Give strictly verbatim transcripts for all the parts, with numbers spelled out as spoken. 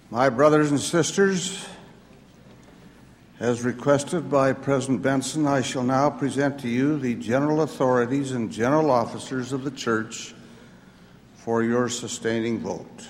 My brothers and sisters, as requested by President Benson, I shall now present to you the general authorities and general officers of the Church for your sustaining vote.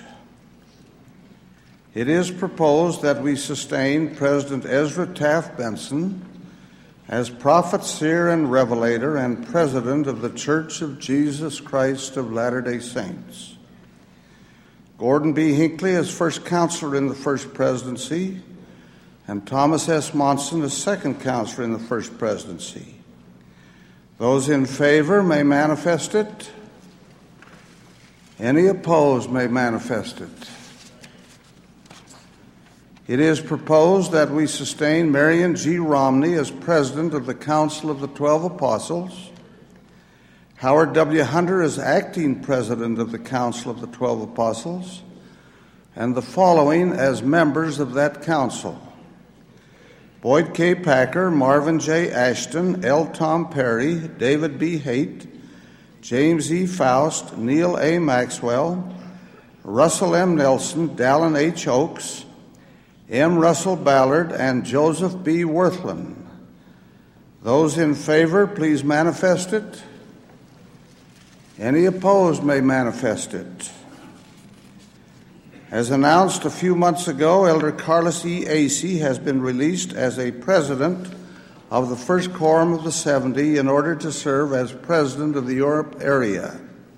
It is proposed that we sustain President Ezra Taft Benson as prophet, seer, and revelator and president of the Church of Jesus Christ of Latter-day Saints. Gordon B. Hinckley as first counselor in the first presidency, and Thomas S. Monson as second counselor in the first presidency. Those in favor may manifest it. Any opposed may manifest it. It is proposed that we sustain Marion G. Romney as president of the Council of the Twelve Apostles, Howard W. Hunter as acting president of the Council of the Twelve Apostles, and the following as members of that council: Boyd K. Packer, Marvin J. Ashton, L. Tom Perry, David B. Haight, James E. Faust, Neil A. Maxwell, Russell M. Nelson, Dallin H. Oaks, M. Russell Ballard, and Joseph B. Worthland. Those in favor, please manifest it. Any opposed may manifest it. As announced a few months ago, Elder Carlos E. Acey has been released as a president of the First Quorum of the seventy in order to serve as president of the Europe area.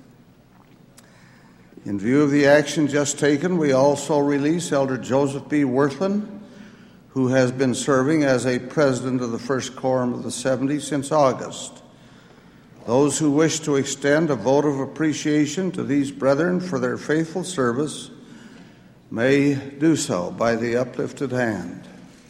In view of the action just taken, we also release Elder Joseph B. Worthland, who has been serving as a president of the First Quorum of the seventy since August. Those who wish to extend a vote of appreciation to these brethren for their faithful service may do so by the uplifted hand.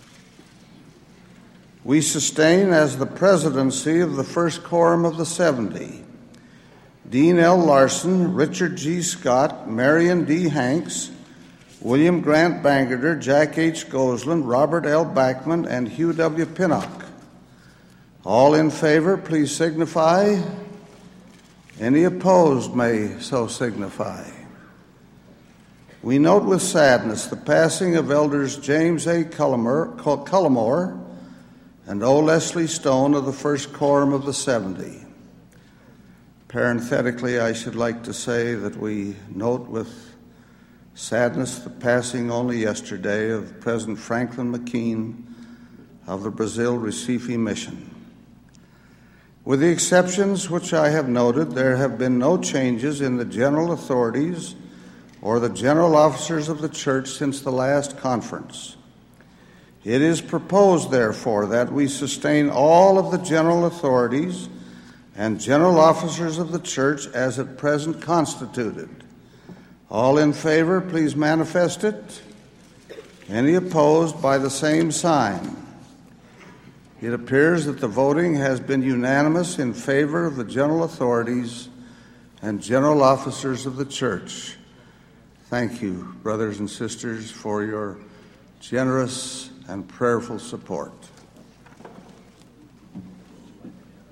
We sustain as the presidency of the First Quorum of the seventy Dean L. Larson, Richard G. Scott, Marion D. Hanks, William Grant Bangerter, Jack H. Gosland, Robert L. Backman, and Hugh W. Pinnock. All in favor, please signify. Any opposed may so signify. We note with sadness the passing of Elders James A. Cullimore and O. Leslie Stone of the First Quorum of the seventy. Parenthetically, I should like to say that we note with sadness the passing only yesterday of President Franklin McKean of the Brazil Recife Mission. With the exceptions which I have noted, there have been no changes in the general authorities or the general officers of the Church since the last conference. It is proposed, therefore, that we sustain all of the general authorities and general officers of the Church as at present constituted. All in favor, please manifest it. Any opposed, by the same sign. It appears that the voting has been unanimous in favor of the general authorities and general officers of the Church. Thank you, brothers and sisters, for your generous and prayerful support.